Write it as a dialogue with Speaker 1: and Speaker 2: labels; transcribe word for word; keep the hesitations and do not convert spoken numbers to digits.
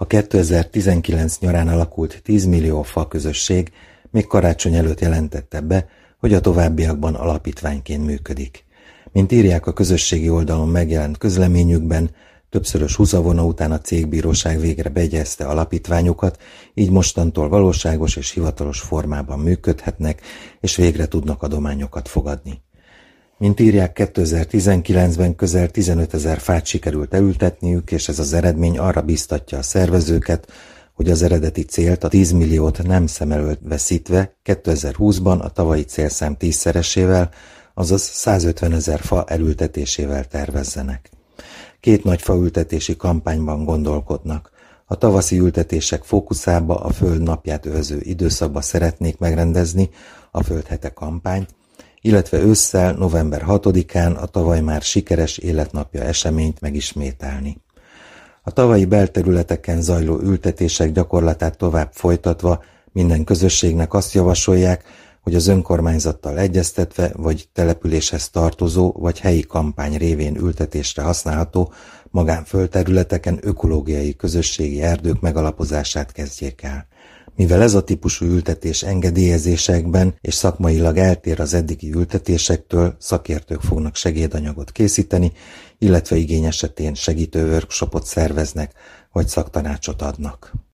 Speaker 1: A kétezer-tizenkilenc nyarán alakult tíz millió fa közösség még karácsony előtt jelentette be, hogy a továbbiakban alapítványként működik. Mint írják a közösségi oldalon megjelent közleményükben, többszörös húzavona után a cégbíróság végre begyezte alapítványukat, így mostantól valóságos és hivatalos formában működhetnek, és végre tudnak adományokat fogadni. Mint írják, kétezer-tizenkilencben közel tizenötezer fát sikerült elültetniük, és ez az eredmény arra biztatja a szervezőket, hogy az eredeti célt, a tíz milliót nem szem előtt veszítve kétezer-húszban a tavalyi célszám tízszeresével, azaz százötvenezer fa elültetésével tervezzenek. Két nagy faültetési kampányban gondolkodnak. A tavaszi ültetések fókuszába a Föld napját övező időszakba szeretnék megrendezni a Földhete kampányt, illetve ősszel, november hatodikán a tavaly már sikeres életnapja eseményt megismételni. A tavalyi belterületeken zajló ültetések gyakorlatát tovább folytatva minden közösségnek azt javasolják, hogy az önkormányzattal egyeztetve, vagy településhez tartozó, vagy helyi kampány révén ültetésre használható magánföldterületeken ökológiai közösségi erdők megalapozását kezdjék el. Mivel ez a típusú ültetés engedélyezésekben és szakmailag eltér az eddigi ültetésektől, szakértők fognak segédanyagot készíteni, illetve igény esetén segítő workshopot szerveznek, vagy szaktanácsot adnak.